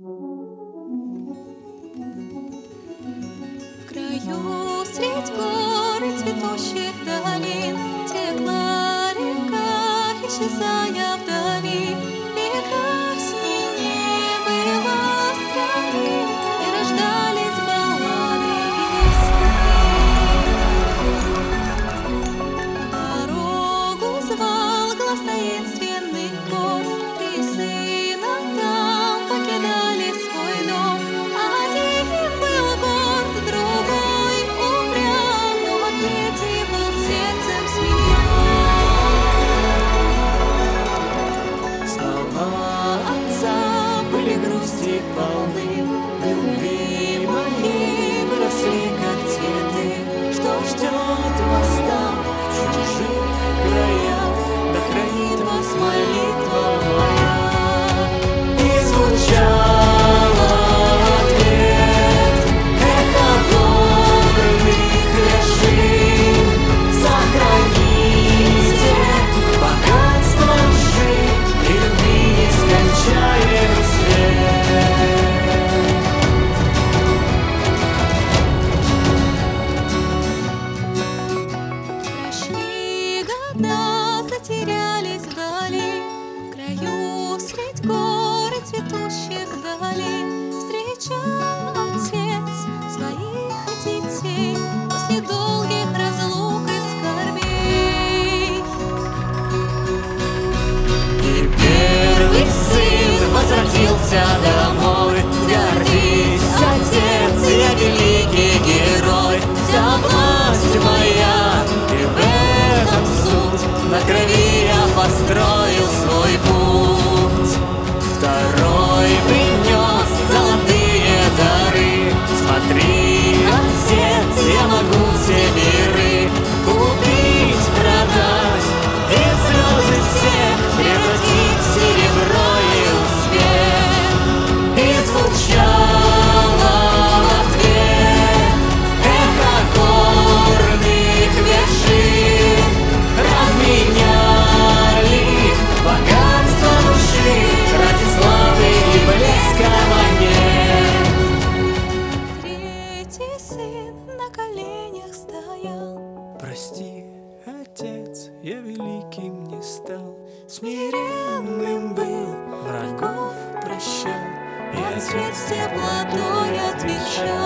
В краю средь гор и цветущих долин текла река, исчезая вдали. Прекрасней не было страны, и рождались баллады и сны. Дорогу звал глас таинственных гор, три сына там покидали свой дом. Один был горд, другой упрям, но третий был сердцем смирен. Слова отца были грусти полны, любви моей выросли как цветы. Что ждет вас там, в чужих краях, да хранит вас молитва моя. И звучала в ответ эхо горных вершин: сохраните богатство души и любви нескончаемый свет. Прошли года, затерялись вдали, в краю средь гор и цветущих долин встречал отец своих детей после долгих разлук и скорбей. И первый сын возвратился домой. Гордись, отец, я великий герой. Вся власть моя, и в этом суть. На крови я построил свой путь. Второй принес золотые дары. Смотри, отец, я могу все миры купить, продать и слезы всех превратить в серебро и успех. И звучало в ответ эхо горных вершин: разменяли богатство души ради славы и блеска монет. Третий сын на коленях стоял: прости, отец, я великим не стал. Смиренным был, врагов прощал, и отец теплотой отвечал.